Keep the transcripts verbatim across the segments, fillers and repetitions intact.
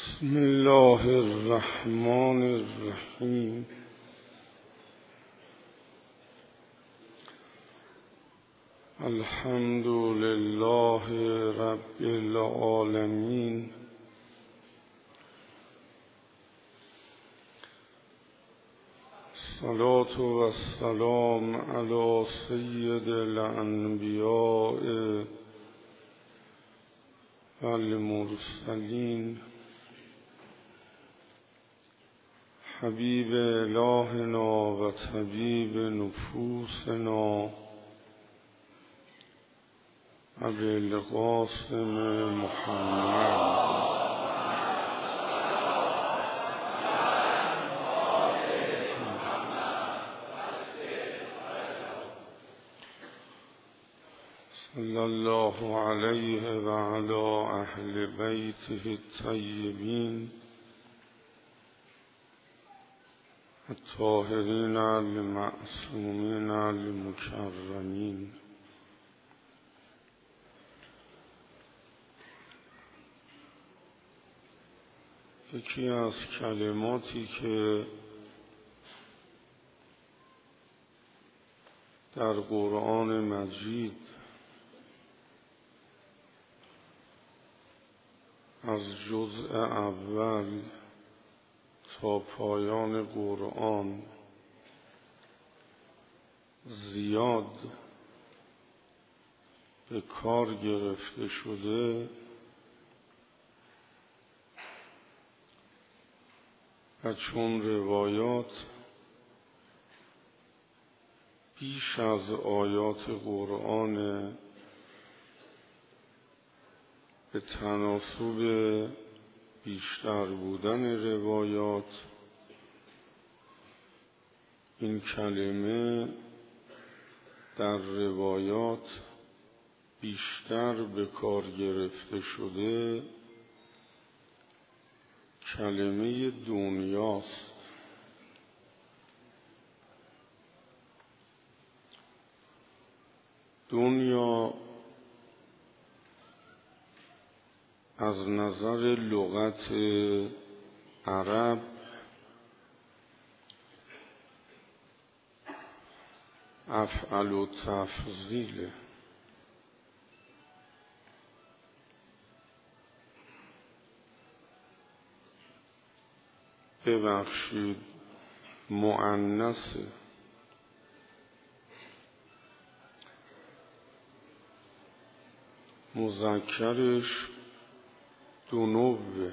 بسم الله الرحمن الرحیم. الحمد لله رب العالمین. الصلاة و السلام علی سید الانبیاء و المرسلین، حبیب الهنا و طبیب نفوسنا ابوالقاسم محمد. صلی الله علیه و علی اهل بیته الطیبین الطاهرین المعصومین المکرمین. یکی از کلماتی که در قرآن مجید از جزء اول تا پایان قرآن زیاد به کار گرفته شده و چون روایات بیش از آیات قرآن به تناسب بیشتر بودن روایات، این کلمه در روایات بیشتر به کار گرفته شده کلمه دنیاست. دنیا از نظر لغت عرب افعل و تفضیله. ببخشید مؤنثه. مذکرش دنوه.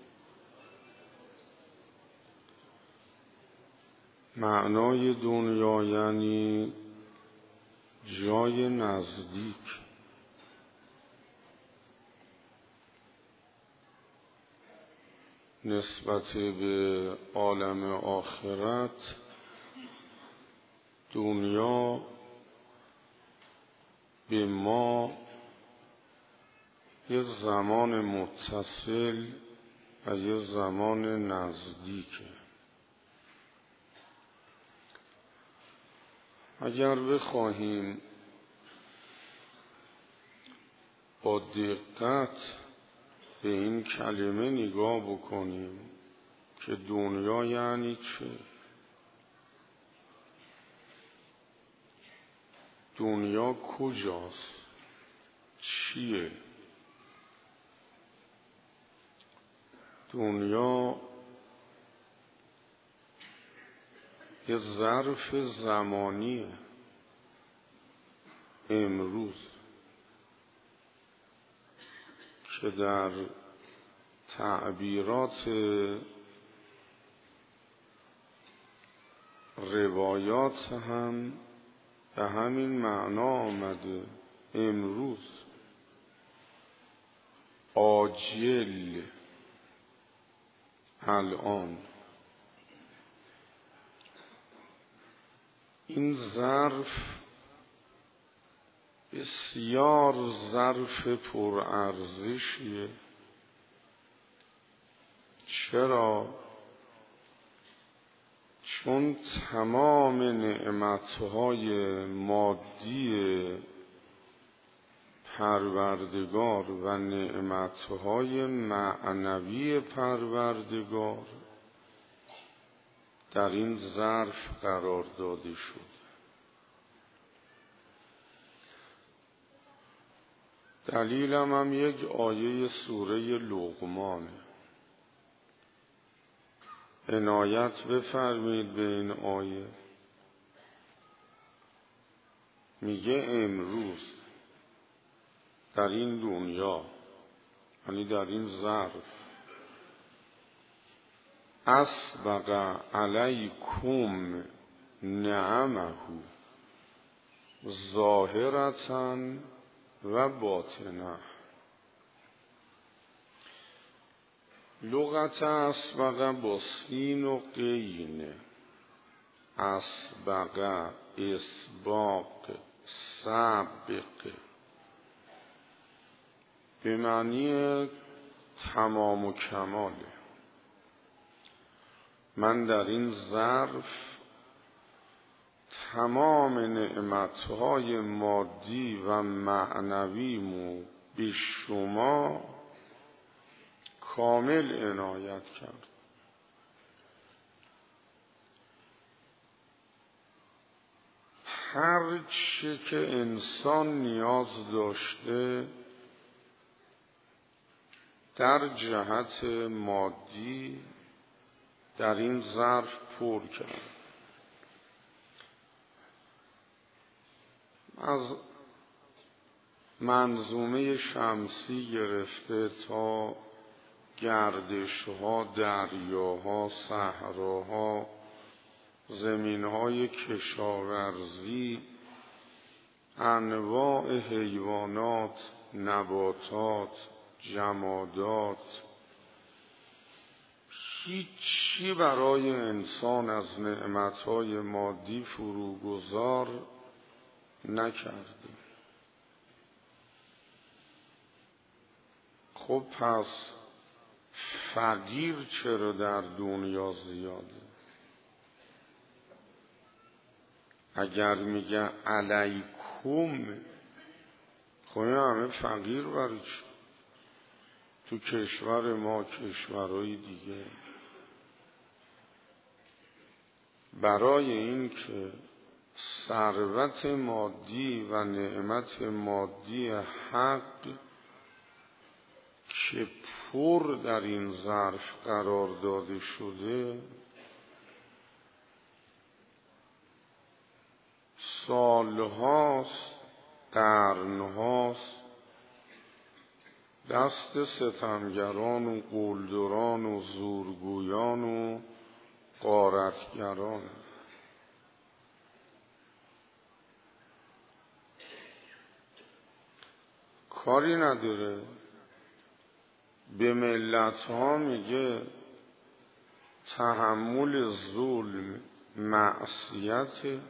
معنای دنیا یعنی جای نزدیک. نسبت به عالم آخرت دنیا به ما یه زمان متصل و یه زمان نزدیکه. اگر بخواهیم با دقت به این کلمه نگاه بکنیم که دنیا یعنی چه؟ دنیا کجاست؟ چیه؟ دنیا یه ظرف زمانیه. امروز که در تعبیرات روایات هم به همین معنا آمده. امروز عاجل، الان. این ظرف بسیار ظرف پرارزشیه. چرا؟ چون تمام نعمتهای مادی پروردگار و نعمتهای معنوی پروردگار در این ظرف قرار داده شد. دلیلم هم یک آیه سوره لقمانه. عنایت بفرمید به این آیه. میگه امروز در این دنیا، یعنی در این ظرف، اسبغ علیکم نعمه ظاهرة و باطنه. لغت اسبغ با سین و قینه. اسبغ، اسباق، سابق، به معنی تمام و کماله. من در این ظرف تمام نعمتهای مادی و معنویمو به شما کامل عنایت کرد. هر چه که انسان نیاز داشته در جهت مادی در این ظرف پر کرد. از منظومه شمسی گرفته تا گردشها، دریاها، صحراها، زمینهای کشاورزی، انواع حیوانات، نباتات، جمادات، هیچی برای انسان از نعمتهای مادی فروگذار نکرده. خب پس فقیر چرا در دنیا زیاده؟ اگر میگه علیکم، خب همه فقیر برای چی؟ تو کشور ما، کشورهای دیگه، برای این که ثروت مادی و نعمت مادی حق که پر در این ظرف قرار داده شده، سالهاست، قرنهاست دست ستمگران و قلدران و زورگویان و غارتگران. کاری نداره، به ملت ها میگه تحمل ظلم معصیت،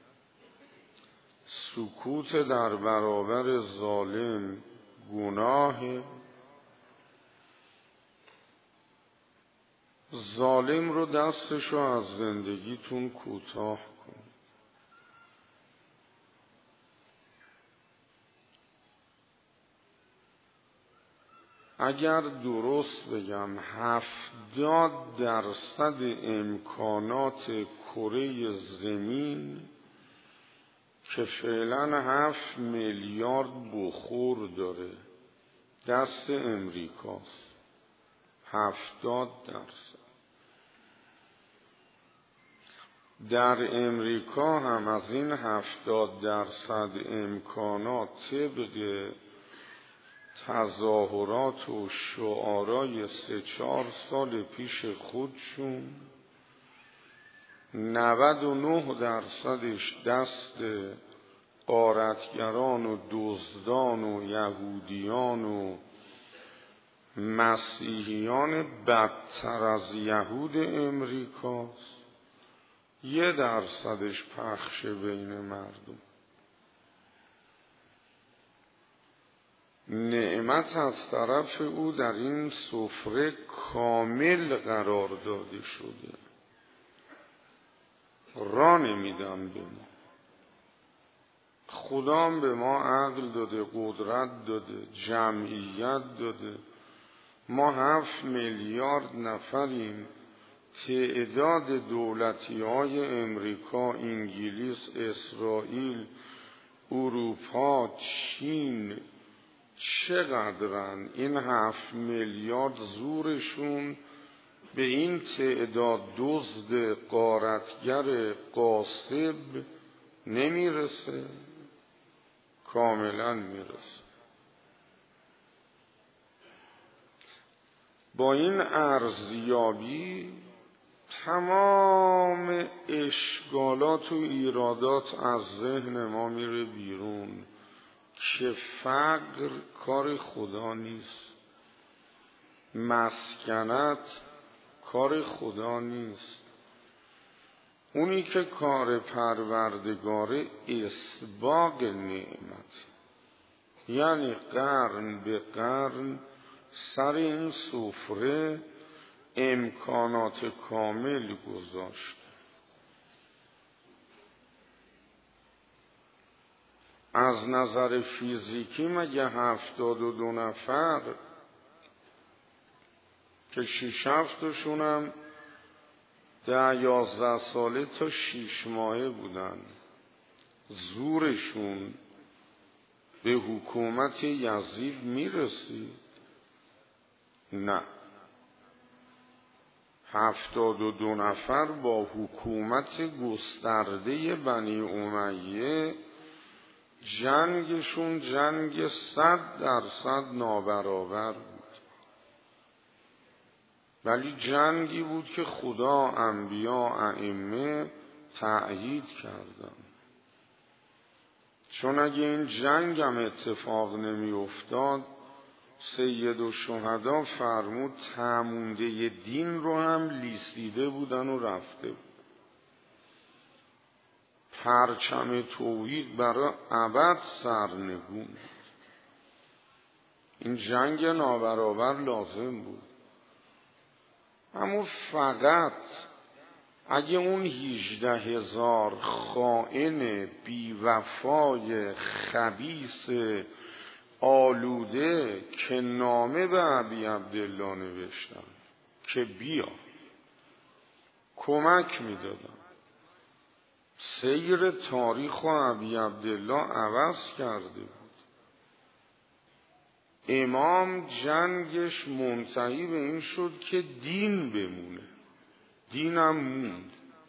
سکوت در برابر ظالم گناه. ظالم رو دستشو از زندگیتون کوتاه کن. اگر درست بگم هفتاد درصد امکانات کره زمین که فعلا هفت میلیارد بخور داره دست امریکاست. هفتاد درصد. در امریکا هم از این هفتاد درصد امکانات طبق تظاهرات و شعارای سه چهار سال پیش خودشون نود و نه درصدش دست غارتگران و دزدان و یهودیان و مسیحیان بدتر از یهود امریکاست. یه درصدش پخش بین مردم. نعمت از طرف او در این سفره کامل قرار داده شده. را نمیدم به ما. خدا به ما عقل داده، قدرت داده، جمعیت داده. ما هفت میلیارد نفریم. تعداد دولتی های امریکا، انگلیس، اسرائیل، اروپا، چین چقدرن؟ این هفت میلیارد زورشون به این تعداد دزد غارتگر غاصب نمیرسه؟ کاملا میرسه. با این ارزیابی تمام اشکالات و ایرادات از ذهن ما میره بیرون که فقر کار خدا نیست، مسکنت کار خدا نیست. اونی که کار پروردگار اسباغ نعمت، یعنی قرن به قرن سر این سفره امکانات کامل گذاشت. از نظر فیزیکی مگه هفتاد و دو نفر که شیش هفتشونم ده یازده ساله تا شیش ماهه بودن، زورشون به حکومت یزید میرسید؟ نه. هفتاد و دو نفر با حکومت گسترده بنی امیه جنگشون جنگ صد درصد نابرابر بود، ولی جنگی بود که خدا، انبیا، ائمه تأیید کردن. چون اگه این جنگ هم اتفاق نمی افتاد، سید الشهدا فرمود تمونده دین رو هم لیسیده بودن و رفته بود. پرچم توحید برای ابد سرنگون. این جنگ نابرابر لازم بود. اما فقط اگه اون هجده هزار خائن بیوفای خبیث آلوده که نامه به ابی عبدالله نوشتن که بیا کمک میدادن، سیر تاریخ و ابی عبدالله عوض کرده بود. امام جنگش منتهی به این شد که دین بمونه، دینم موند،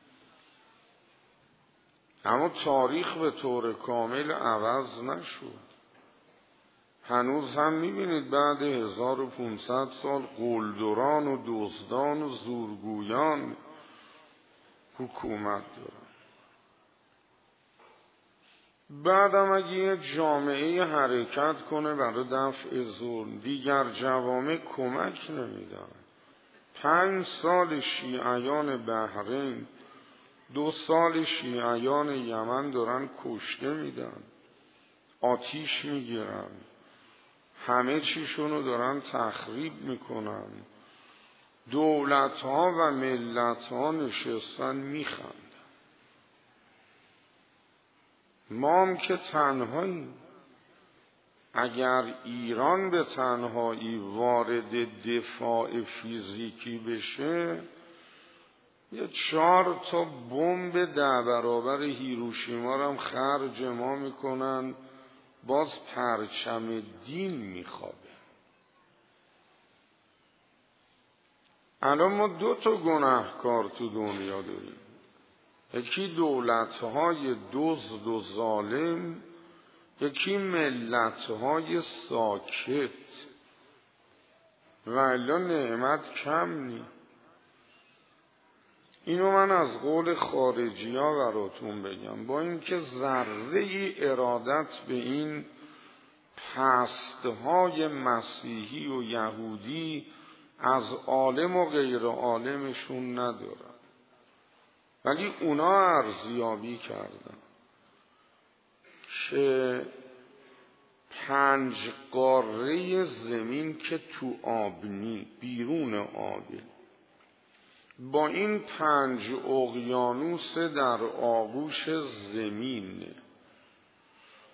اما تاریخ به طور کامل عوض نشد. هنوز هم میبینید بعد هزار و پونصد سال قلدران و دزدان و زورگویان حکومت دارن. بعدم اگه یه جامعه حرکت کنه برای دفع ظلم، دیگر جوامع کمک نمیدن. پنج سال شیعیان بحرین، دو سال شیعیان یمن دارن کشته میدن، آتیش میگیرن، همه چیشونو دارن تخریب میکنن. دولت ها و ملت ها نشستن میخندن. ما هم که تنهاییم. اگر ایران به تنهایی وارد دفاع فیزیکی بشه، یه چهار تا بمب ده برابر هیروشیما رو هم خرج ما میکنن، باز پرچم دین میخوابه. الان ما دو تا گناهکار تو دنیا داریم، یکی دولت‌های دزد و ظالم، یکی ملت‌های ساکت. و الا نعمت کم نی. اینو من از قول خارجی ها براتون بگم، با اینکه ذره ای ارادت به این پستهای مسیحی و یهودی از عالم و غیر عالمشون ندارن، ولی اونا ارزیابی کردن که پنج قاره زمین که تو آبنی بیرون آبه، با این پنج اقیانوس در آغوش زمین،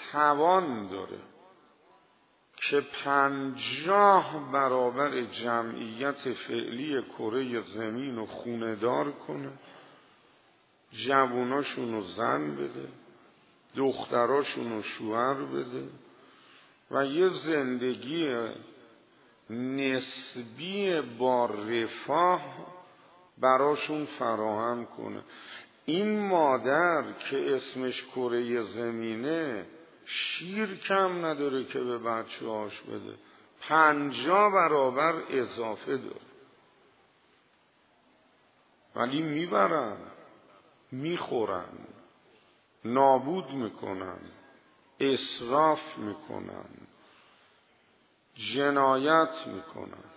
توان داره که پنجاه برابر جمعیت فعلی کره زمین رو خونه‌دار کنه، جووناشون رو زن بده، دختراشون رو شوهر بده و یه زندگی نسبی با رفاه براشون فراهم کنه. این مادر که اسمش کره زمینه شیر کم نداره که به بچه هاش بده، پنجاه برابر اضافه داره، ولی میبرن، میخورن، نابود میکنن، اسراف میکنن، جنایت میکنن،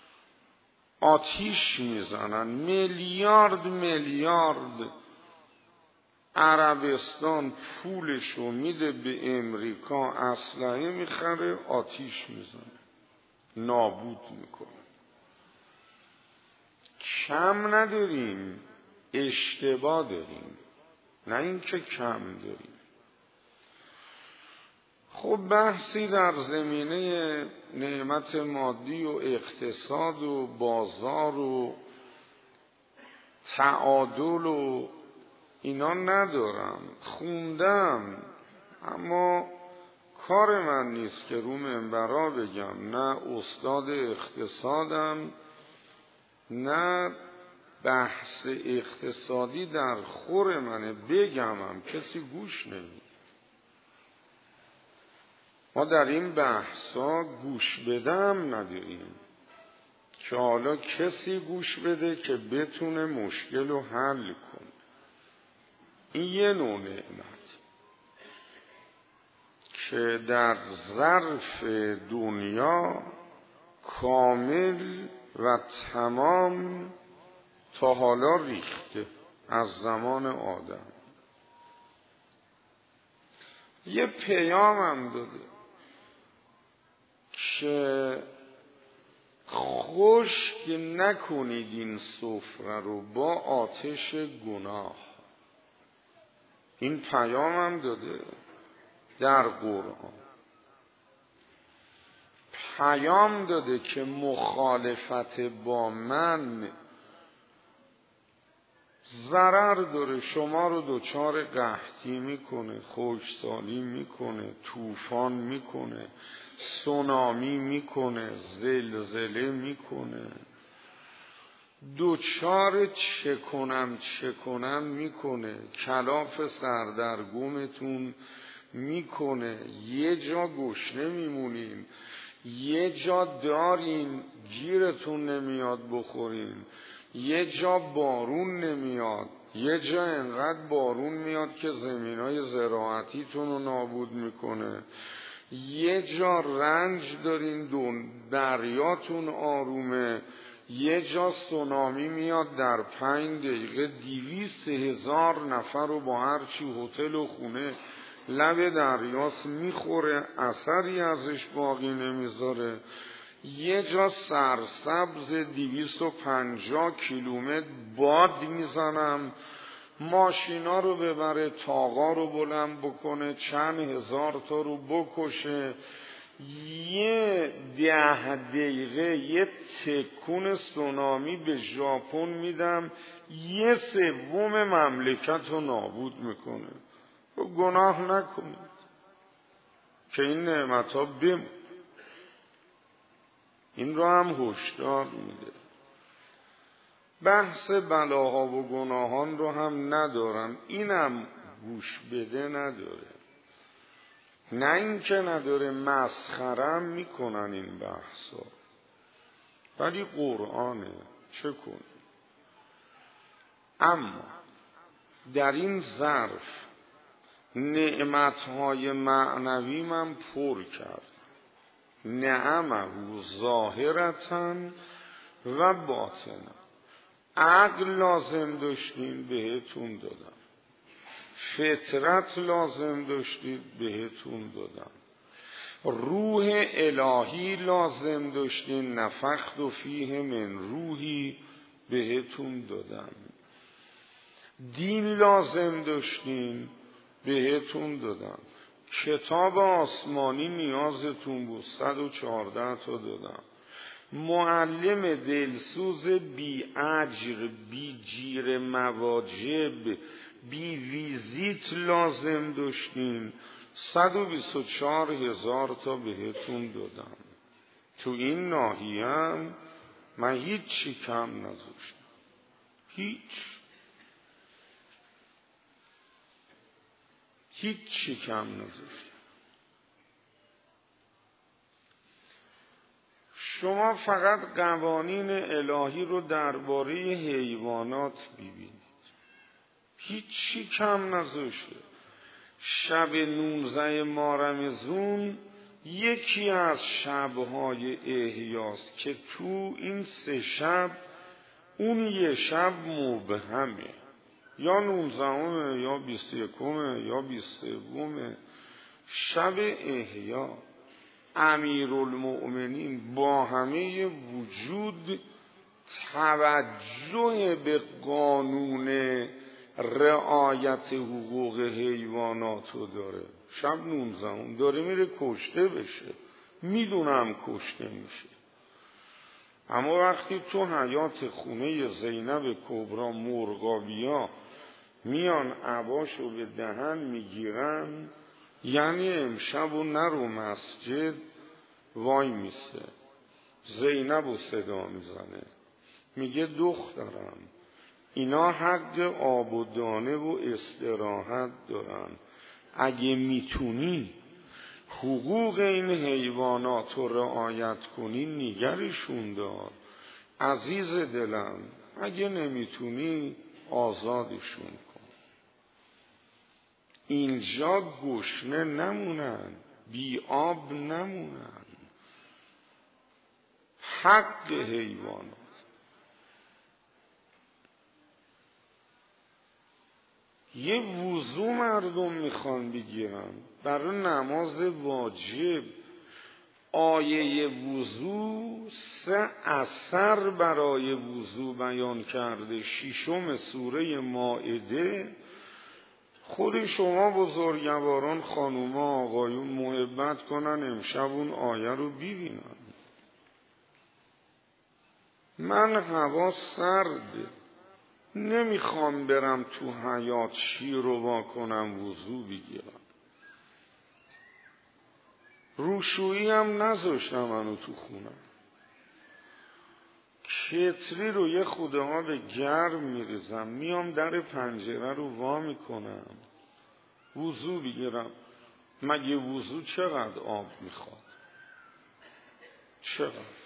آتیش میزنن. میلیارد میلیارد عربستان پولشو میده به امریکا، اسلحه میخره، آتیش میزنه، نابود میکنه. کم نداریم، اشتباه داریم، نه اینکه کم داریم. خب بحثی در زمینه نعمت مادی و اقتصاد و بازار و تعادل و اینا ندارم، خوندم، اما کار من نیست که رو منبرا بگم، نه استاد اقتصادم، نه بحث اقتصادی در خور منه بگمم، کسی گوش نمید. ما در این بحثا گوش بدم نداریم که حالا کسی گوش بده که بتونه مشکل رو حل کنه. این یه نوع نعمت که در ظرف دنیا کامل و تمام تا حالا ریخته از زمان آدم. یه پیام هم داده که خشک نکنید این سفره رو با آتش گناه. این پیام هم داده در قرآن. پیام داده که مخالفت با من ضرر داره، شما رو دچار قحطی میکنه، خشکسالی میکنه، طوفان میکنه، سونامی میکنه، زلزله میکنه، دچار چه کنم چه کنم میکنه، کلاف سردرگمتون میکنه، یه جا گشنه میمونین، یه جا دارین گیرتون نمیاد بخورین، یه جا بارون نمیاد، یه جا انقدر بارون میاد که زمینای زراعتیتون رو نابود میکنه، یه جا رنج دارین، دون دریاتون آرومه، یه جا سونامی میاد در پنج دقیقه دیویست هزار نفر رو با هرچی هتل و خونه لب دریاست میخوره، اثری ازش باقی نمیذاره. یه جا سرسبز دیویست و پنجاه کیلومتر باد میزنم، ماشینا رو ببره، تاقا رو بلند بکنه، چند هزار تا رو بکشه، یه ده دقیقه یه تکون سونامی به ژاپن میدم، یه سوم مملکت رو نابود میکنه. گناه نکنید که این نعمت ها بمون. این رو هم هشدار میده. بحث بلاها و گناهان رو هم ندارم، اینم گوش بده نداره، نه اینکه نداره، مسخرم میکنن این بحثا، ولی قرآنه، چه کنی؟ اما در این ظرف نعمتهای معنوی من پر کرد، نعمه ظاهرتا و باطنا. عقل لازم داشتین بهتون دادم، فطرت لازم داشتید بهتون دادم، روح الهی لازم داشتین، نفخت و فیه من روحی بهتون دادم، دین لازم داشتین بهتون دادم. کتاب آسمانی نیازتون بود، صد و چهارده تا دادم. معلم دلسوز بی اجر، بی جیر مواجب، بی ویزیت لازم داشتین، صد و بیست و چهار هزار تا بهتون دادم. تو این ناحیه‌ام من هیچ چی کم نذاشتم، هیچ هیچ چی کم نذاشتم. شما فقط قوانین الهی رو درباره حیوانات ببینید، هیچ چی کم نذاشته. شب نوزده مارمزون یکی از شبهای احیاست که تو این سه شب اون یه شب مبهمه، یا نوزدهمه یا بیست و یکمه یا بیست و سومه. شب احیا امیرالمؤمنین با همه وجود توجه به قانون رعایت حقوق حیوانات رو داره. شب نوزدهم داره میره کشته بشه، میدونم کشته میشه، اما وقتی تو حیات خونه زینب کبرا مرغابیا میان عباشو به دهن میگیرن، یعنی امشب و نرو مسجد، وای میسه. زینب و صدا میزنه، میگه دخترم اینا حق آب و دانه و استراحت دارن، اگه میتونی حقوق این حیوانات رو رعایت کنی نگرشون دار، عزیز دلم، اگه نمیتونی آزادشون کن. اینجا گشنه نمونن، بی آب نمونن، حق حیوانات. یه وضو مردم میخوان بگیرن برای نماز واجب. آیه وضو سه اثر برای وضو بیان کرده. ششم سوره مائده. خود شما بزرگواران، خانوما، آقایون محبت کنن امشب اون آیه رو ببینن. من هوا سرده، نمیخوام برم تو حیاط شیر رو وا کنم وضو بگیرم. روشویی هم نذاشتم منو تو خونم. کتری رو یه خوده ها به گرم میریزم، میام در پنجره رو وا میکنم وضو بگیرم. مگه وضو چقدر آب میخواد؟ چقدر؟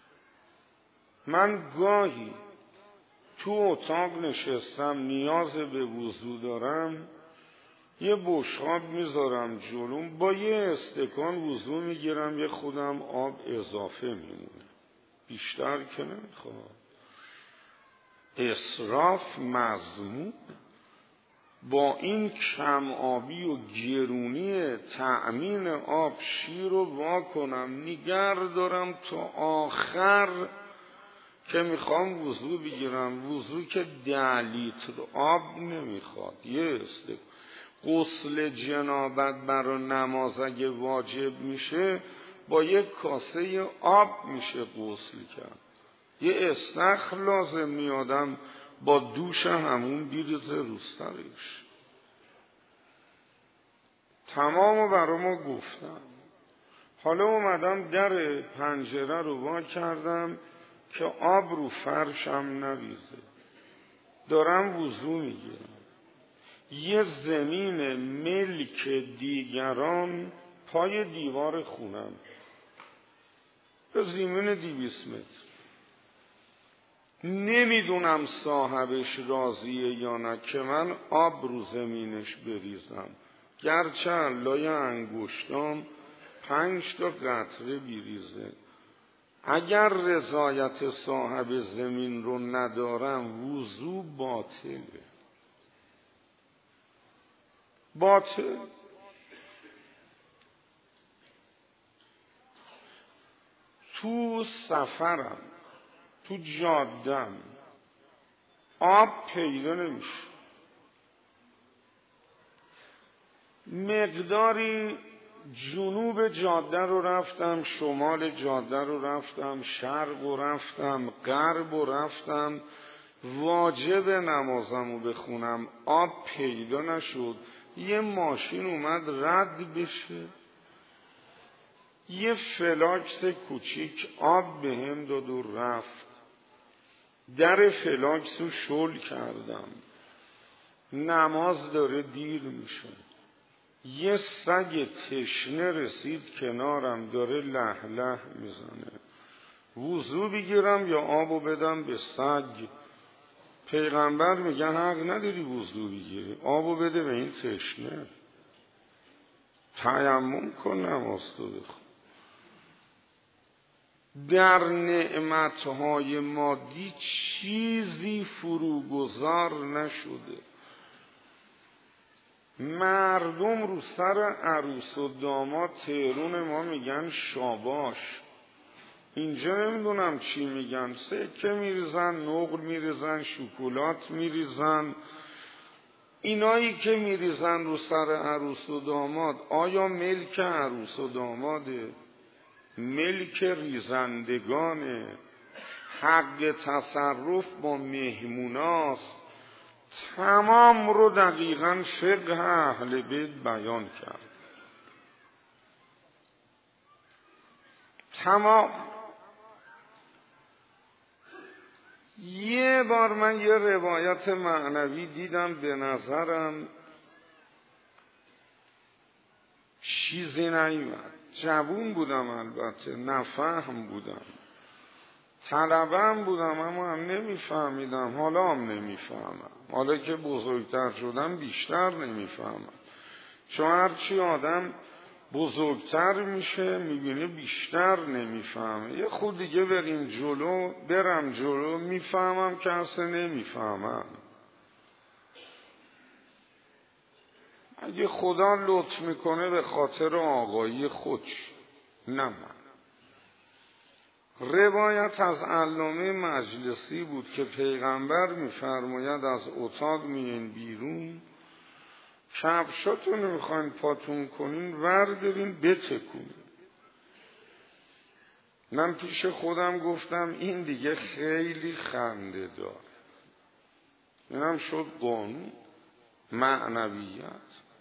من گاهی تو اتاق نشستم نیاز به وضو دارم، یه بشقاب میذارم جلوم، با یه استکان وضو میگیرم، یه خودم آب اضافه میمونه، بیشتر که نمیخواد. اسراف مذموم. با این کم آبی و گرونی تأمین آب شیر رو وا کنم نگر دارم تا آخر که میخوام وضو بگیرم. وضو که ده لیتر آب نمیخواد. یه است غسل جنابت برای نماز اگه واجب میشه با یک کاسه آب میشه غسل کرد. یه استخر لازم میادم با دوش همون بیرزه روسترش. تمامو برا ما گفتم. حالا اومدم در پنجره رو وا کردم که آب رو فرشم نریزه. دارم وضو میگیرم. یه زمین ملک دیگران پای دیوار خونم، به زمین دویست متر. نمیدونم صاحبش راضیه یا نه که من آب رو زمینش بریزم، گرچه لای انگشتام پنج تا قطره بیریزه. اگر رضایت صاحب زمین رو ندارم وضو باطله. باطل. تو سفرم، تو جادم آب پیدا نمیشه. مقداری جنوب جاده رو رفتم، شمال جاده رو رفتم، شرق رو رفتم، غرب رو رفتم، واجب نمازم رو بخونم، آب پیدا نشد. یه ماشین اومد رد بشه، یه فلاکس کوچیک آب به هم داد و رفت. در فلاکس رو شل کردم، نماز داره دیر میشه. یه سگ تشنه رسید کنارم، داره له له میزنه. وضو بگیرم یا آبو بدم به سگ؟ پیغمبر میگن حق نداری وضو بگیری، آبو بده به این تشنه. تیمم کن نماز تو بخون. در نعمتهای مادی چیزی فروگذار نشده. مردم رو سر عروس و داماد تهرون ما میگن شاباش. اینجا نمیدونم چی میگن، سکه میریزن، نقل میریزن، شکلات میریزن. اینایی که میریزن رو سر عروس و داماد آیا ملک عروس و داماده؟ ملک ریزندگانه؟ حق تصرف با مهموناست؟ تمام رو دقیقاً فقه اهل بیت بیان کرد. تمام. یه بار من یه روایت معنوی دیدم، به نظرم چیزی نیومد. جوون بودم، البته نفهم بودم، طلبم بودم، اما هم نمیفهمیدم. حالا هم نمیفهمم، حالا که بزرگتر شدم بیشتر نمیفهمم. چون هرچی آدم بزرگتر میشه میبینه بیشتر نمیفهمه. یه خود دیگه بریم جلو، برم جلو، میفهمم که اصلا نمیفهمم. اگه خدا لطف میکنه به خاطر آقایی خودش، نه من. روایت از علامه مجلسی بود که پیغمبر میفرماید از اتاق میین بیرون، کفشاتون میخواین پاتون کنین وردارین بتکونین. من پیش خودم گفتم این دیگه خیلی خنده دار. اینم شد قانون معنویت.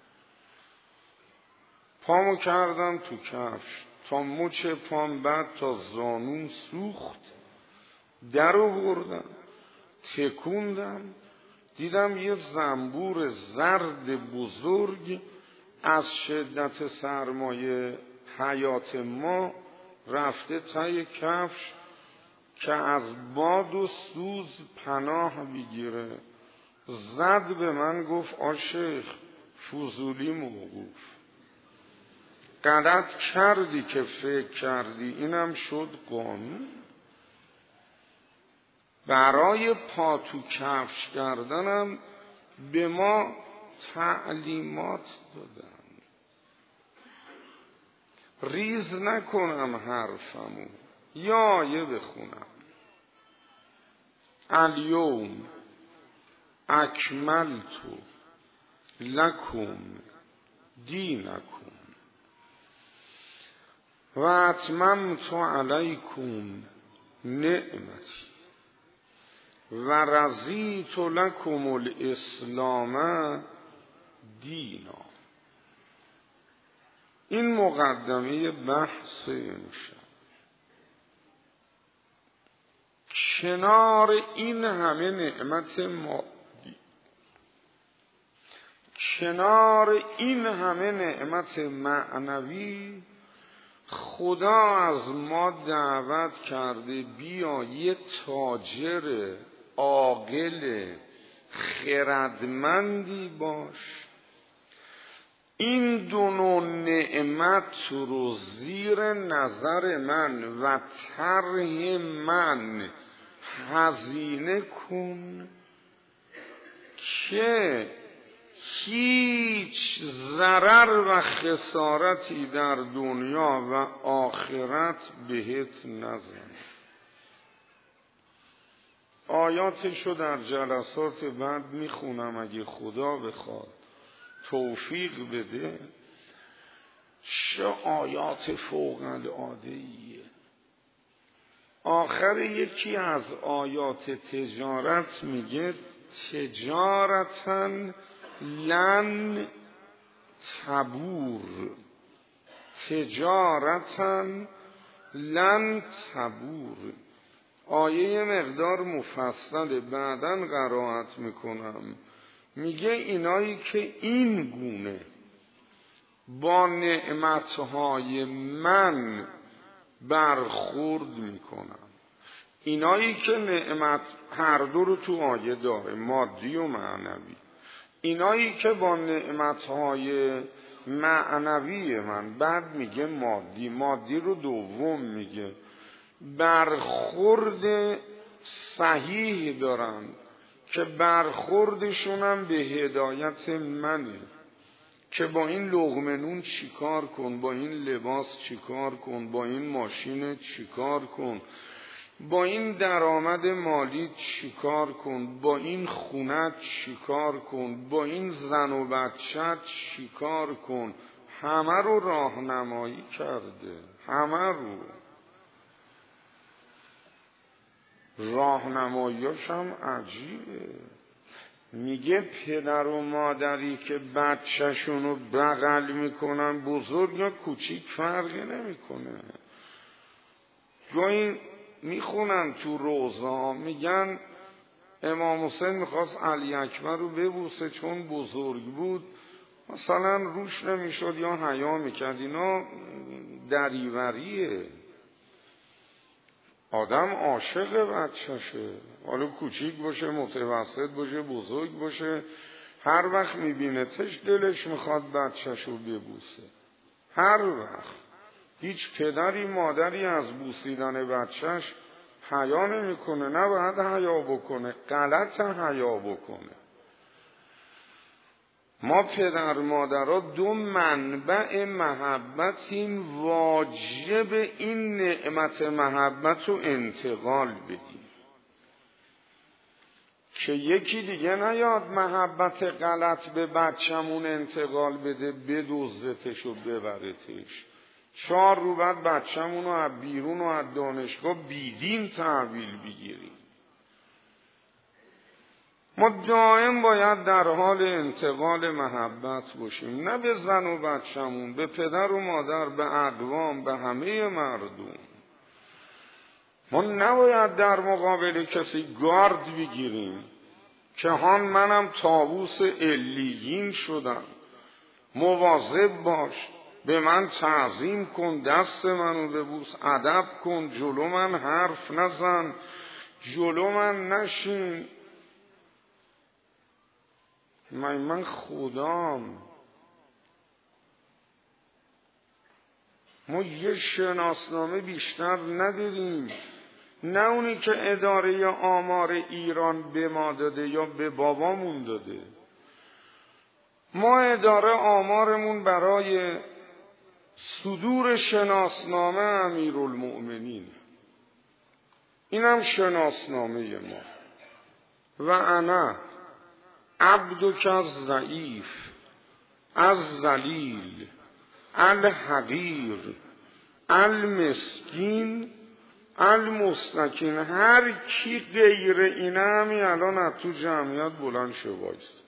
پامو کردم تو کفش، تا مچ پام بعد تا زانون سوخت، در آوردم، تکوندم، دیدم یه زنبور زرد بزرگ از شدت سرمایه حیات ما رفته تای کفش که از باد و سوز پناه بگیره. زد به من، گفت آشیخ فضولی موقوف، غلط کردی که فکر کردی. اینم شد قانون. برای پا تو کفش کردنم به ما تعلیمات دادن. ریز نکنم حرفمو، یا یه بخونم. الیوم اکملت لکم دینکم و اتممت علیکم نعمتی و رضیت لکم الاسلام دینا. این مقدمه بحث امشب. کنار این همه نعمت مادی، کنار این همه نعمت معنوی، خدا از ما دعوت کرده بیا یه تاجر عاقل خردمندی باش، این دو نوع نعمت رو زیر نظر من و طرح من هزینه کن که هیچ ضرر و خسارتی در دنیا و آخرت بهت نزن. آیاتشو در جلسات بعد میخونم اگه خدا بخواد. توفیق بده. چه آیات فوق العاده‌ایه. آخر یکی از آیات تجارت میگه تجارتاً لن تبور، تجارتاً لن تبور. آیه مقدار مفصل بعداً قرائت میکنم. میگه اینایی که این گونه با نعمتهای من برخورد میکنن، اینایی که نعمت هر دو رو تو آیه داره، مادی و معنوی، اینایی که با نعمتهای معنوی من، بعد میگه مادی، مادی رو دوم میگه، برخورد صحیح دارن که برخوردشونم به هدایت منه، که با این لقمه نون چیکار کن، با این لباس چیکار کن، با این ماشین چیکار کن، با این درآمد مالی چیکار کن، با این خونه چیکار کن، با این زن و بچه چیکار کن. همه رو راهنمایی کرده، همه رو. راهنماییاش هم عجیبه. میگه پدر و مادری که بچه‌شونو بغل میکنن، بزرگ یا کوچیک فرقی نمیکنه. گاهی میخونن تو روزا میگن امام حسین میخواست علی اکبر رو ببوسه چون بزرگ بود، مثلا روش نمیشد یا حیا میکرد. اینا دریوریه. آدم عاشق بچه‌شه، حالا کوچیک باشه، متوسط باشه، بزرگ باشه، هر وقت میبینتش دلش میخواد بچه‌شو ببوسه. هر وقت. هیچ پدری مادری از بوسیدن بچهش حیا نمیکنه، نه باید حیا بکنه، غلط حیا بکنه. ما پدر مادرها دو منبع محبتیم، واجب این نعمت محبت رو انتقال بدیم که یکی دیگه نیاد محبت غلط به بچمون انتقال بده، بدزدتش و ببرتش. چهار رو بعد بچمون رو از بیرون و از دانشگاه بیدین تحویل بگیریم. ما دائم باید در حال انتقال محبت باشیم، نه به زن و بچمون، به پدر و مادر، به اقوام، به همه مردم. ما نباید در مقابل کسی گارد بگیریم که هان منم طاووس علیین شدم، مواظب باش، به من تعظیم کن، دست منو ببوس، ادب کن، جلو من حرف نزن، جلو من نشین. من من خدام. ما یه شناسنامه بیشتر نداریم، نه اونی که اداره آمار ایران به ما داده یا به بابامون داده. ما اداره آمارمون برای صدور شناسنامه امیرالمؤمنین، اینم شناسنامه ما. و انا عبدک الضعیف الذلیل الحقیر المسکین المستکین. هر کی غیر اینه همی الان از تو جمعیت بلند شه وایست.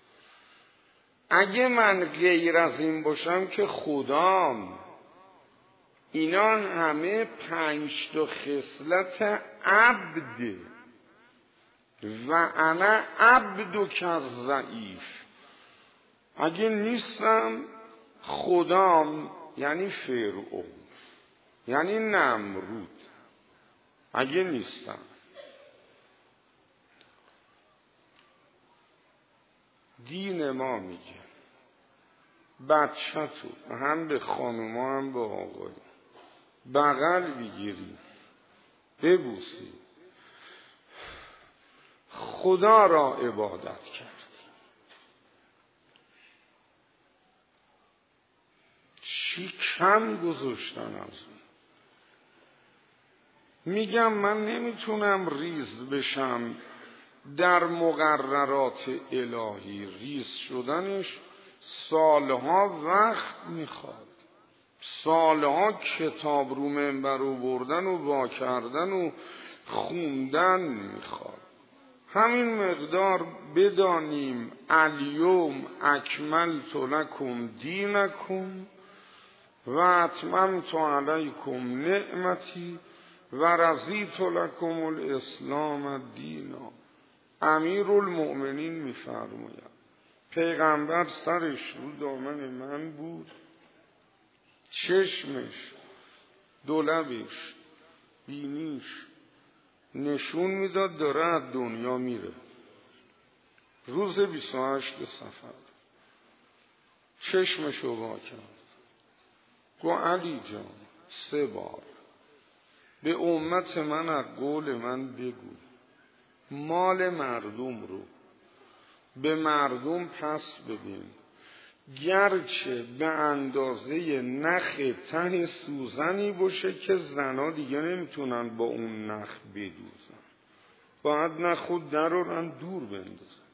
اگه من غیر از این باشم که خدام. اینا همه پنج تا خصلت عبد. و انا عبدک الضعیف. اگه نیستم خدام یعنی فرعون، یعنی نمرود. اگه نیستم دین ما میگه بچه تو هم به خانوما هم به آقای بغل بگیری، ببوسی، خدا را عبادت کردی. چی کم گذاشتن از اون؟ میگم من نمیتونم ریز بشم در مقررات الهی. ریز شدنش سالها وقت میخواد، سالها کتاب رو منبر رو بردن و وا کردن و خوندن میخواد. همین مقدار بدانیم الیوم اکملت لکم دینکم و اتممت علیکم نعمتی و رضیت لکم الاسلام دینا. امیرالمؤمنین میفرماید پیغمبر سرش رو دامن من بود، چشمش، دولبش، بینیش نشون میداد داره از دنیا میره. روز بیست و هشت صفر چشمشو وا کرد، گو علی جان سه بار به امت من از قول من بگو مال مردم رو به مردم پس بدین، گرچه به اندازه نخ ته سوزنی باشه که زنا دیگه نمیتونن با اون نخ بدوزن، باید نخ خود درارن دور بندازن.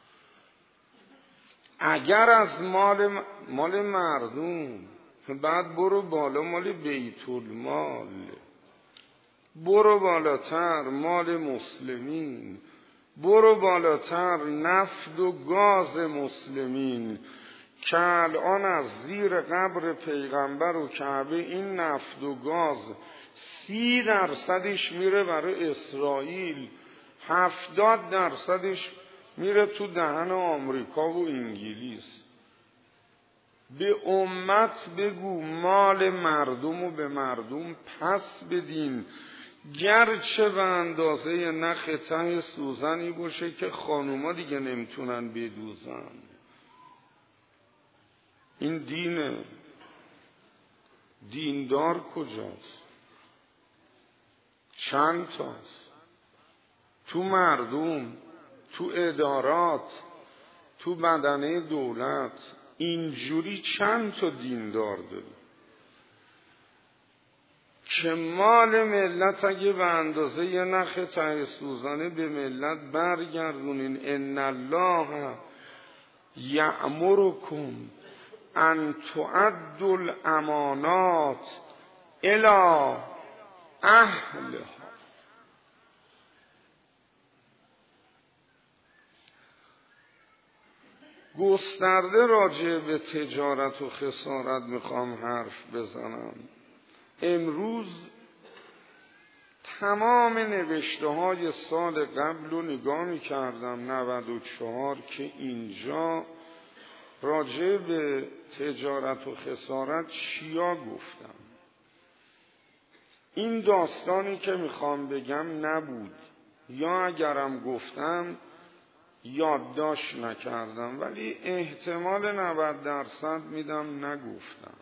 اگر از مال مال مردم بعد برو بالا مال بیت المال، برو بالاتر مال مسلمین، برو بالاتر نفت و گاز مسلمین که الان از زیر قبر پیغمبر و کعبه این نفت و گاز سی درصدش میره برای اسرائیل، هفتاد درصدش میره تو دهن آمریکا و انگلیس. به امت بگو مال مردم و به مردم پس بدین، گرچه به اندازه نخ ته سوزنی باشه که خانوما دیگه نمیتونن بدوزن. این دینه. دیندار کجاست؟ چند تاست؟ تو مردم، تو ادارات، تو بدنه دولت اینجوری چند تا دیندار داری که مال ملت اگه به اندازه یه نخ ته سوزنه به ملت برگردونین. ان الله یأمرکم ان تؤدوا الامانات الی اهلها. گسترده راجع به تجارت و خسارت میخوام حرف بزنم. امروز تمام نوشته های سال قبل رو نگاه میکردم نود و چهار که اینجا راجع به تجارت و خسارت چیا گفتم. این داستانی که میخوام بگم نبود، یا اگرم گفتم یادداشت نکردم، ولی احتمال نود درصد میدم نگفتم.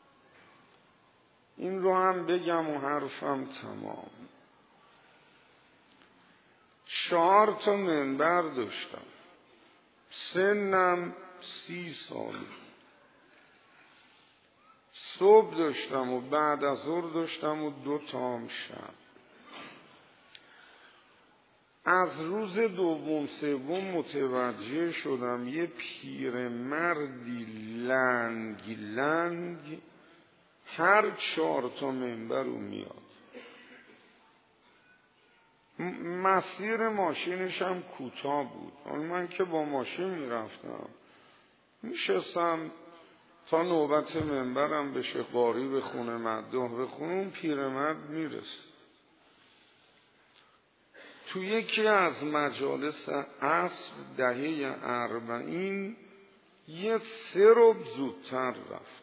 این رو هم بگم و حرفم تمام. چهار تا منبر داشتم، سنم سی سال. صبح داشتم و بعد از ظهر داشتم و دو تام شب. از روز دوم سوم متوجه شدم یه پیرمردی لنگ لنگ هر چهار تا منبر رو میاد. مسیر ماشینش هم کوتاه بود. من که با ماشین میرفتم میشستم تا نوبت منبرم بشه قاری بخونه مداح بخونه، اون پیرمرد میرسه. تو یکی از مجالس عصر دهه اربعین یه سه ربع زودتر رفت.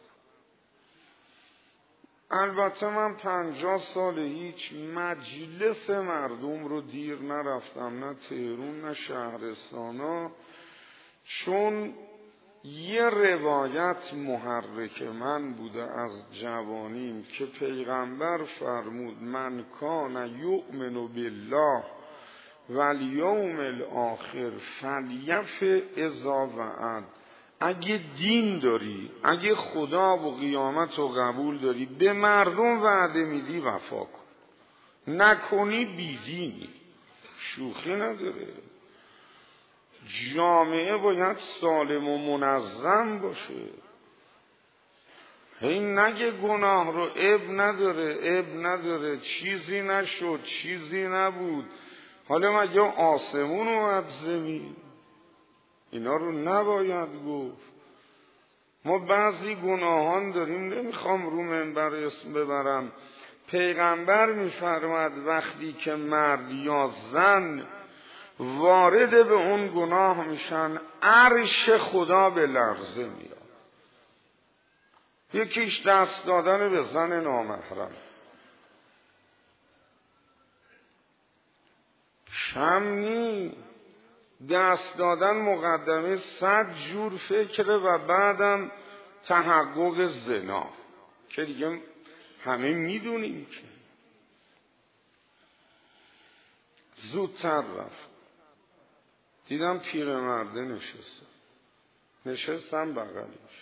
البته من پنجاه سال هیچ مجلس مردم رو دیر نرفتم، نه تهرون نه شهرستانا، چون یه روایت محرک من بوده از جوانیم که پیغمبر فرمود من کان یؤمن بالله والیوم الاخر فلیف اذا وعد. اگه دین داری، اگه خدا و قیامت رو قبول داری، به مردم وعده میدی وفا کن، نکنی بیدینی. شوخی نداره. جامعه باید سالم و منظم باشه. هی نگه گناه رو اب نداره اب نداره، چیزی نشد چیزی نبود، حالا مگه آسمون اومد زمین؟ اینا رو نباید گفت. ما بعضی گناهان داریم، نمیخوام رو منبر اسم ببرم، پیغمبر میفرماد وقتی که مرد یا زن وارد به اون گناه میشن عرش خدا به لرزه میاد. یکیش دست دادن به زن نامحرم، کم نی. دست دادن مقدمه صد جور فکره و بعدم تحقق زنا که دیگه همه میدونیم که. زودتر رفت، دیدم پیرمرده نشسته، نشستم بغلش،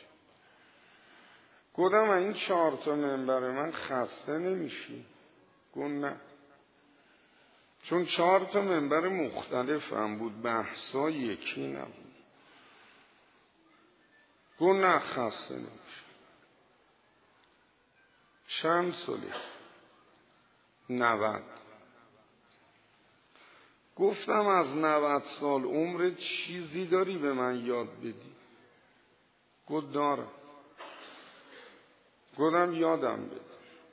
گفتم این چهار تا منبر من خسته نمیشی؟ گفت نه، چون چهار تا منبر مختلف هم بود، بحثا یکی نبود. گفت نه خسته نمیشه. چند سالی؟ نود. گفتم از نود سال عمر چیزی داری به من یاد بدی؟ گفت دارم. گفتم یادم بده.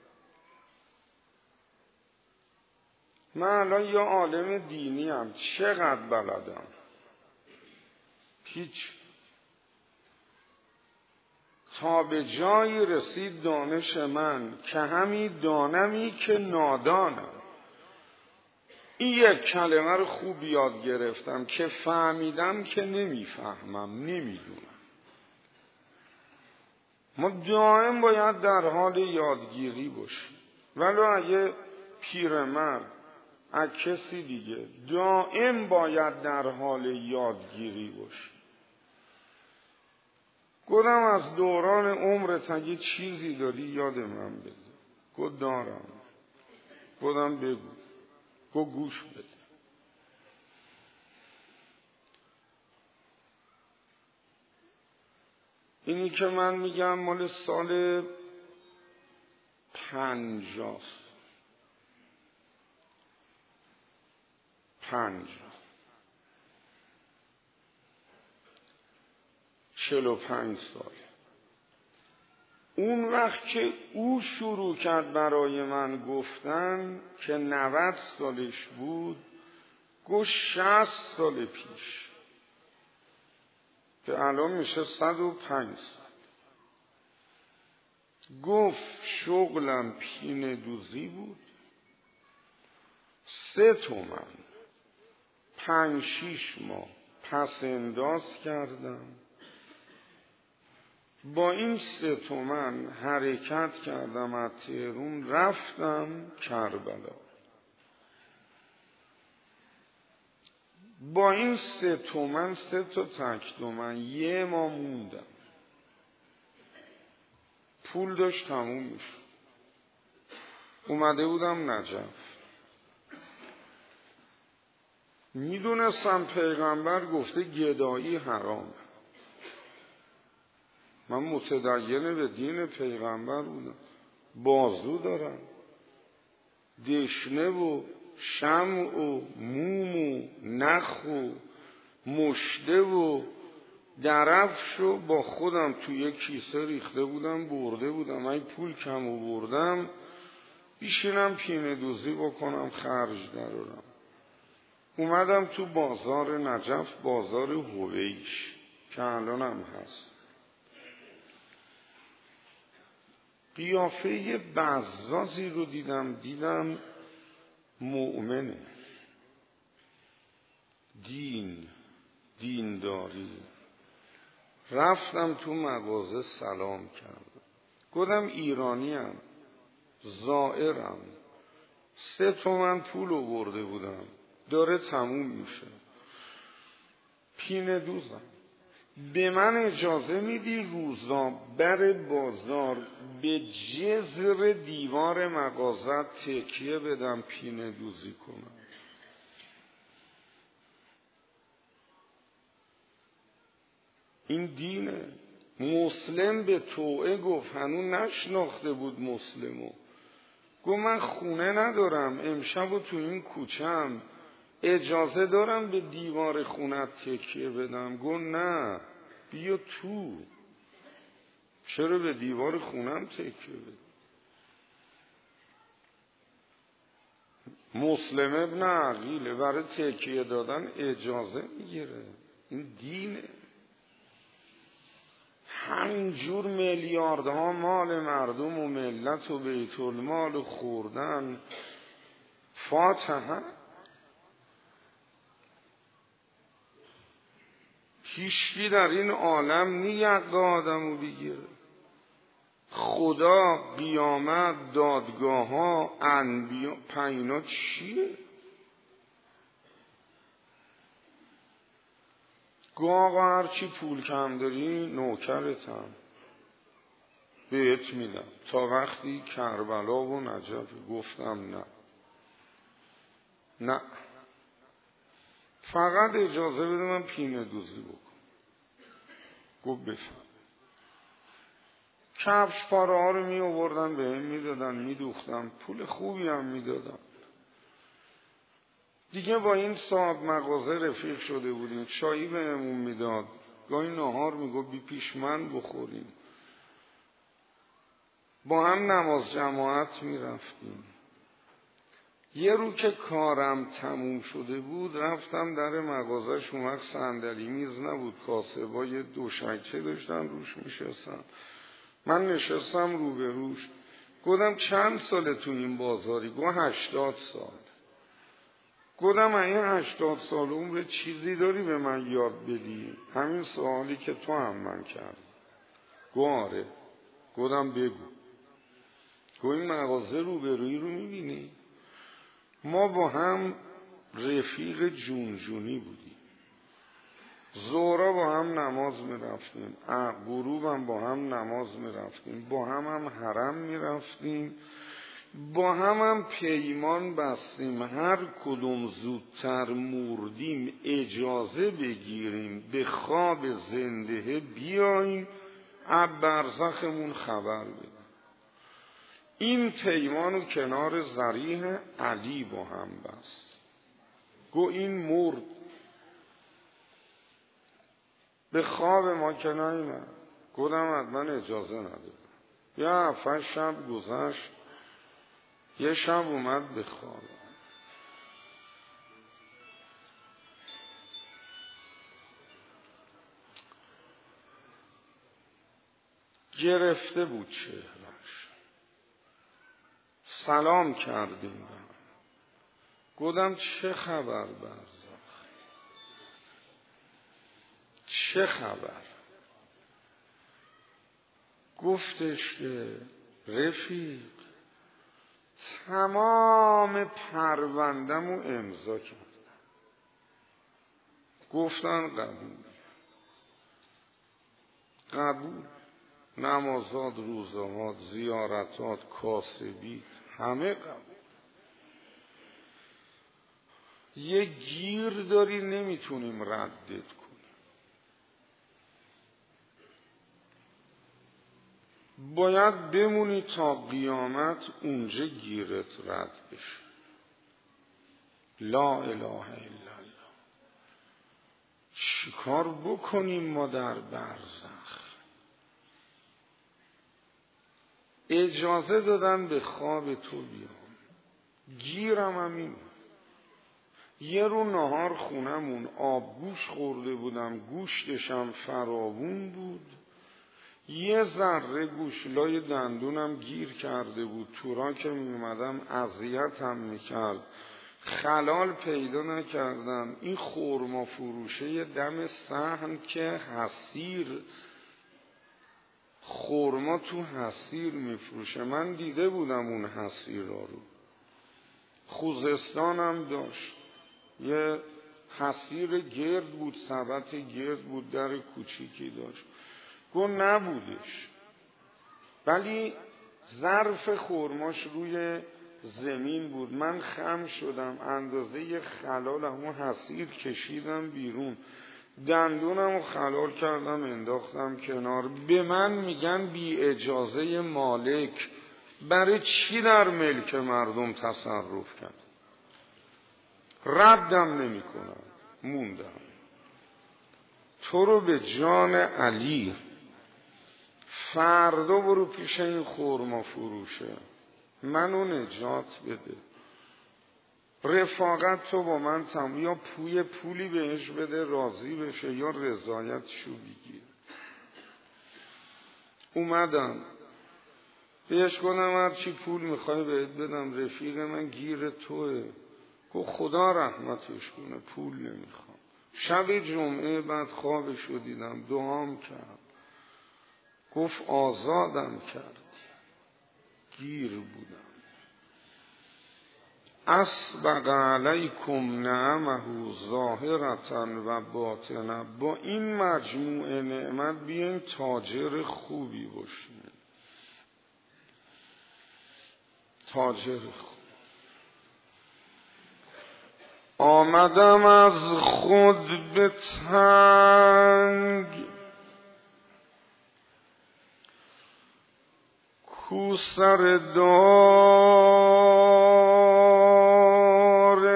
من الان یا عالم دینی هم، چقدر بلدم؟ هیچ. تا به جایی رسید دانش من که همی دانمی که نادانم. این یک کلمه رو خوب یاد گرفتم که فهمیدم که نمیفهمم، نمیدونم. ما دائم باید در حال یادگیری باشیم، ولو اگه پیرمرد از کسی دیگه، دائم باید در حال یادگیری باشیم. گفتم از دوران عمرت اگه چیزی داری یاد من بده. گفت دارم. گفتم بگو. گفت گوش بده. اینی که من میگم مال سال پنجاست. پنج چل و پنج سال. اون وقت که او شروع کرد برای من گفتن که نود سالش بود، گفت شصت سال پیش، که الان میشه صد و پنج سال. گفت شغلم پینه دوزی بود، سه تومن پنج شیش ماه پس انداز کردم، با این سه تومن حرکت کردم از تهران رفتم کربلا. با این سه تومن، سه تا تک تومن، یه ماه موندم. پول داشت تموم میشد. اومده بودم نجف. میدونستم پیغمبر گفته گدایی حرامه. من متدین به دین پیغمبر بودم. بازو دارم، دشنه و شمع و موم و نخ و مشته و درفش رو با خودم توی کیسه ریخته بودم برده بودم. من پول کم آوردم بیشینم پینه دوزی بکنم خرج درارم. اومدم تو بازار نجف، بازار هویش که الان هم هست. قیافه بزازی رو دیدم، دیدم مؤمنه، دین، دینداری. رفتم تو مغازه سلام کردم، گفتم ایرانیم، زائرم، سه تومن پول آورده بودم، داره تموم میشه، پینه دوزم، به من اجازه میدی روزا بر بازار به جزر دیوار مغازه تکیه بدم پینه دوزی کنم؟ این دینه. مسلم به توعه گفت، هنوز نشناخته بود مسلمو، گفت من خونه ندارم، امشب و تو این کوچم، اجازه دارم به دیوار خونت تکیه بدم؟ گفت نه، بیا تو. چرا به دیوار خونم تکیه بدم؟ مسلم ابن عقیله برای تکیه دادن اجازه میگیره. این دینه. همینجور میلیاردها مال مردم و ملت و بیت المال خوردن. فاتحه هیچکی در این عالم نیق آدمو بگیره. خدا، قیامت، دادگاه ها، انبیا، پینا چیه؟ گو آقا هرچی پول کم داری نوکرتم، بهت میدم تا وقتی کربلا و نجف. گفتم نه نه، فقط اجازه بده من پینه دوزی بکن. گفت بفهم. کفش پاره ها رو می آوردن به هم می دادن، می دوختم، پول خوبی هم می دادن. دیگه با این صاحب مغازه رفیق شده بودیم، چایی به همون می داد، گاهی نهار می گفت بی پیش من بخوریم. با هم نماز جماعت می رفتیم. یه رو که کارم تموم شده بود رفتم در مغازه، اون وقت صندلی میز نبود، کاسبای دوشکه داشتن روش می شستن. من نشستم روبروش. گفتم چند ساله تو این بازاری؟ گفت هشتاد سال. گفتم این هشتاد سال عمر چیزی داری به من یاد بدی؟ همین سوالی که تو هم من کرد. گفت آره. گفتم بگو. گفت این مغازه روبرویی رو میبینی؟ ما با هم رفیق جون جونی بودیم. ظهرا با هم نماز می رفتیم، غروب هم با هم نماز می رفتیم، با هم هم حرم می رفتیم، با هم هم پیمان بستیم هر کدوم زودتر مردیم اجازه بگیریم به خواب زنده بیاییم از برزخمون خبر بدیم. این پیمانو کنار ضریح علی با هم بست. گو این مرد به خواب ما که نیمد. گفتم من اجازه ندارم. یه هفت شب گذشت، یه شب اومد به خواب. گرفته بود چهرش. سلام کردیم. گفتم چه خبر برزخ؟ چه خبر؟ گفتش که رفیق تمام پروندم رو امضا کردم. گفتن قبول. قبول. نمازات، روزهات، زیارتات، کاسبیت، همه قبول. یه گیر داری نمیتونیم ردت کنیم. باید بمونی تا قیامت اونجا گیرت رد بشه. لا اله الا الله. چیکار بکنیم ما در برزخ؟ اجازه دادن به خواب تو بیام. گیرم هم این. یه رو نهار خونمون آبگوش خورده بودم، گوشتشم فراوون بود، یه ذره گوش لای دندونم گیر کرده بود، تورا که می اومدم اذیتم میکرد، خلال پیدا نکردم. این خرما فروشه دم صحن که حسیر، خرما تو حسیر میفروشه، من دیده بودم اون حسیر رو. خوزستانم داشت، یه حسیر گرد بود، سبت گرد بود، در کوچیکی داشت. گو نبودش، ولی ظرف خرماش روی زمین بود. من خم شدم، اندازه یه خلال همون حسیر کشیدم بیرون، دندونم رو خلال کردم انداختم کنار. به من میگن بی اجازه مالک، برای چی در ملک مردم تصرف کرد؟ ردم نمی کنم. موندم. تو رو به جان علی فردا برو پیش این خرما فروشه، منو نجات بده. رفاقت تو با من تم، یا پوی پولی بهش بده راضی بشه یا رضایتشو بگیر. اومدم بهش گفتم هر چی پول میخوای بهت بدم، رفیق من گیر توه. گفت خدا رحمتش کنه پول نمیخوام. شب جمعه بعد خوابشو دیدم، دعام کرد، گفت آزادم کرد، گیر بودم. اسبق علیکم نعمه ظاهرة و باطنه. با این مجموعه نعمت بیاین تاجر خوبی باشین، تاجر خوب. آمدم از خود به تنگ، کو سر دار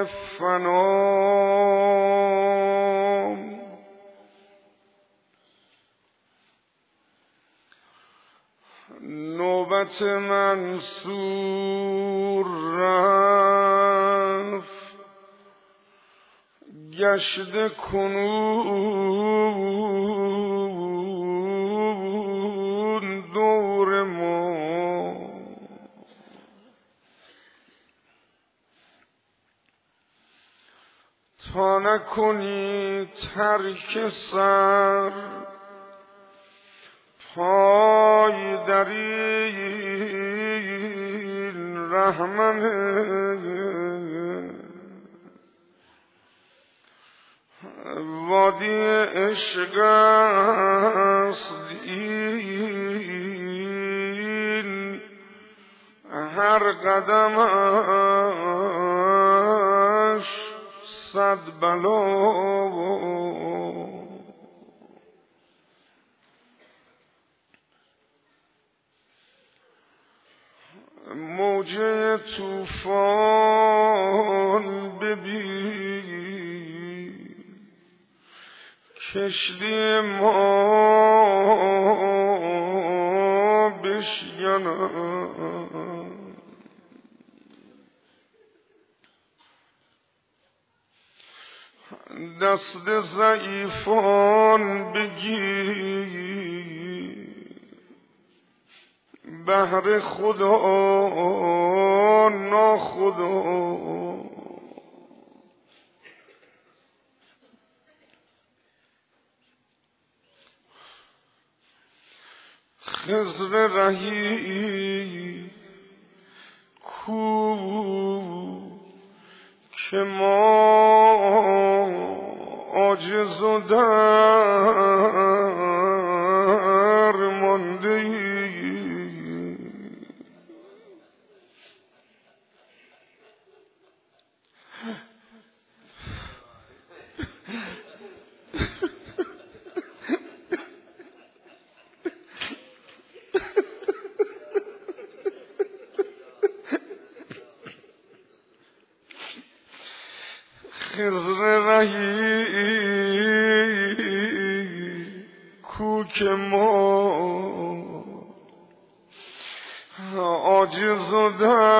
فنام. نوبت منصور رفت، گشته کنون دور ما. تا نکنی ترک سر، پای در این رهمن وادی عشق است این، هر قدمش صد بلا. موجه طوفان ببین، کشتی ما بشکنم. دست ضعیفان بگیر، بهر خدا ناخدا. خضر رهی کو که ما عاجز و درمانده ایم. خضر رهی کو که ما عاجز و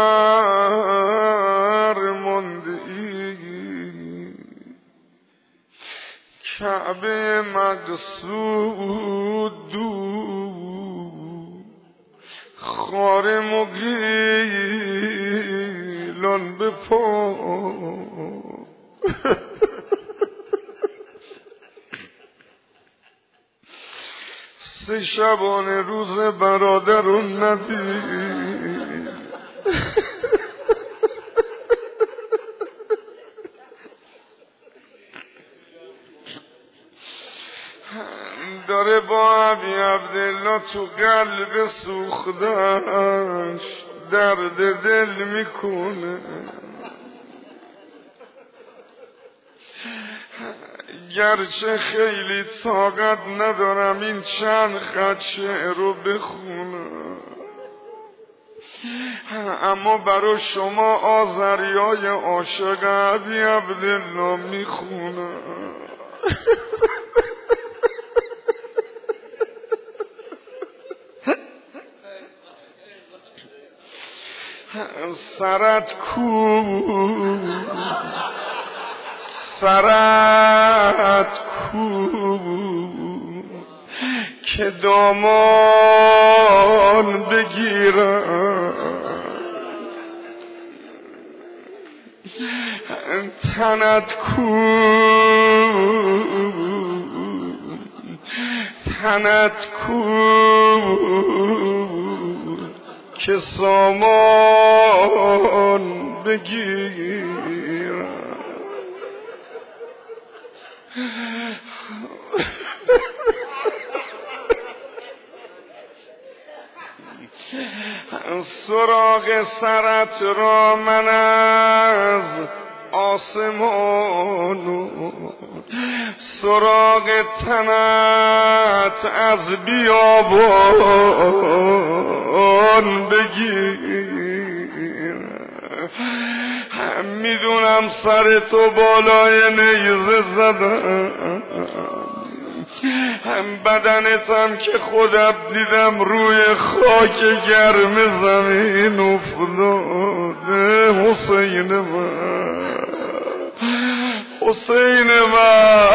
درمانده ایم. کعبه مقصود دو خار مغیلان به پا. سه شبانه روز برادر و ندید، داره با ابی عبدالله تو قلب سوختش درد دل میکنه. گرچه خیلی طاقت ندارم این چند خط شعر رو بخونم، اما برای شما آذریای عاشق ابی عبدالله میخونم. سرت کو سرت کو که دامان بگیرم، تنت کو تنت کو که سامان بگیرم. سراغ سرت را من از آسمان، سراغ تنت از بیابان بگیرم. میدونم سر تو بالای نیزه زدم، هم بدنتم که خودم دیدم روی خاک گرم زمین افتاده. حسین من، حسین من،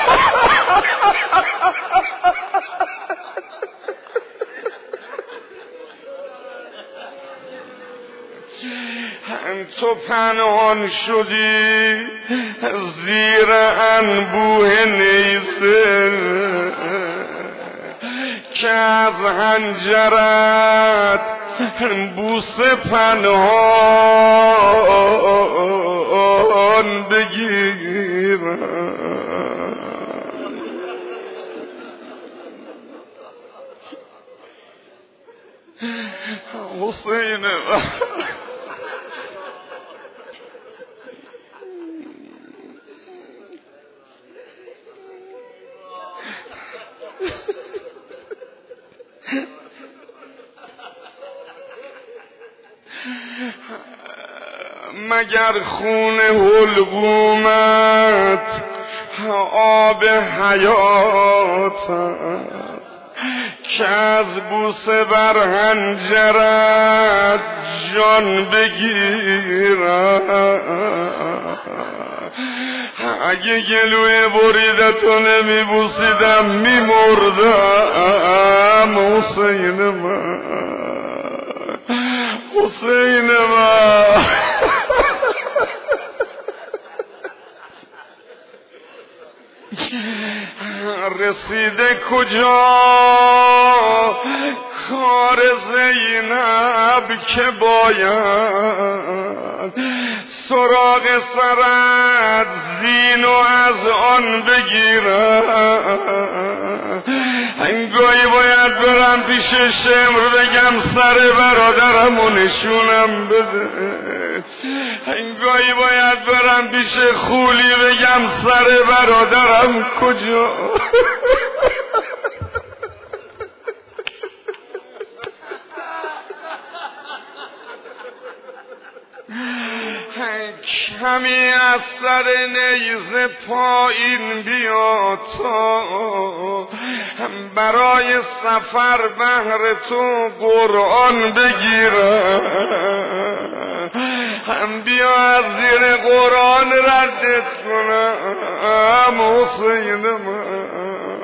تو پنهان شدی زیر انبوه نیزه که از حنجرت بوسه پنهان بگیرم. حسین مگر خون حلقومت آب حیات که از بوسه بر حنجرت جان بگیرم. اگه گلوی بریدتو نمی بوسیدم می مردم. حسین من، حسین من، رسیده کجا کار زینب که باید سراغ سرت زین و از آن بگیرم. انگاهی باید برم پیش شمر بگم سر برادرم و نشونم بده، انگاهی باید برم پیش خولی بگم سر برادرم کجا. کمی از سر نیزه پایین بیا تا برای سفر بهر تو قرآن بگیرم. بیا از زیر قرآن ردت کنم. حسین من،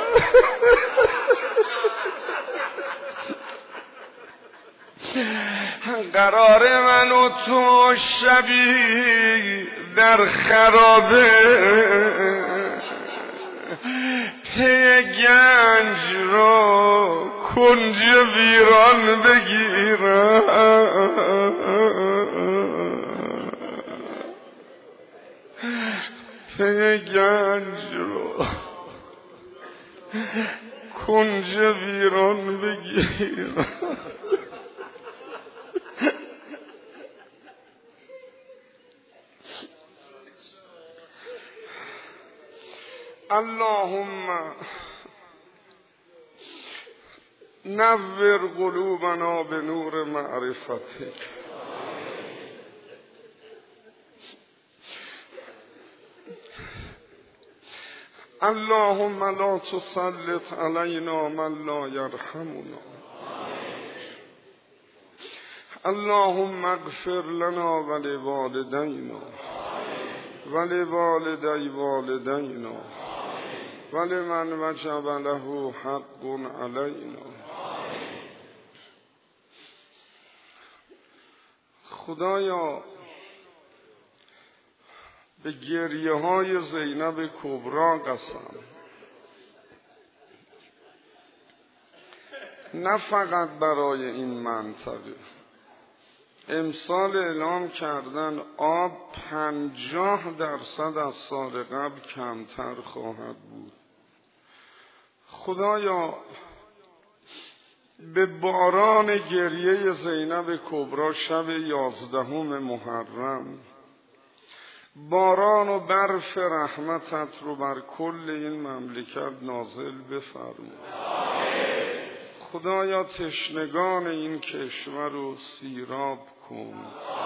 قرار من و تو شبی در خرابه پی گنج را کنج ویران بگیرم. پی گنج را کنج ویران بگیرم. اللهم نور قلوبنا به نور معرفتک. اللهم لا تسلط علینا من لا یرحمنا. اللهم اغفر لنا ولوالدینا ولوالدی والدینا ولمن وجب له حق علینا. خدایا به گریه های زینب کبرا قسم، نه فقط برای این منطقه. امسال اعلام کردن آب پنجاه درصد از سال قبل کمتر خواهد بود. خدایا به باران گریه زینب کبرا شب یازدهم محرم باران و برف رحمتت رو بر کل این مملکت نازل بفرما. خدایا تشنگان این کشور رو سیراب کن.